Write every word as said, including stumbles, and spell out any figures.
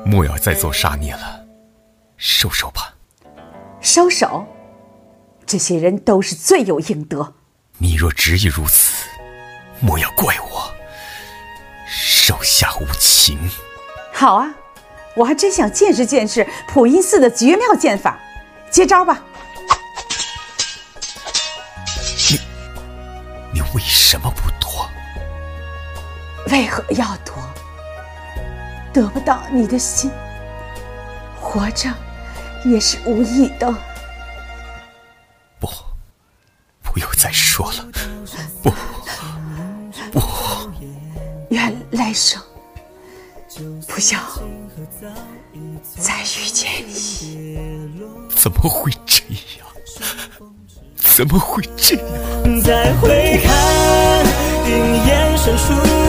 莫要再做杀孽了，收手吧。 收手？这些人都是罪有应得。 你若执意如此，莫要怪我，手下无情。 好啊，我还真想见识见识普音寺的绝妙剑法，接招吧。 你你为什么不躲？ 为何要躲？得不到你的心，活着也是无益的。 不，不要再说了，不不， 愿来生不要再遇见你。 怎么会这样？怎么会这样？ 再回看，云烟深处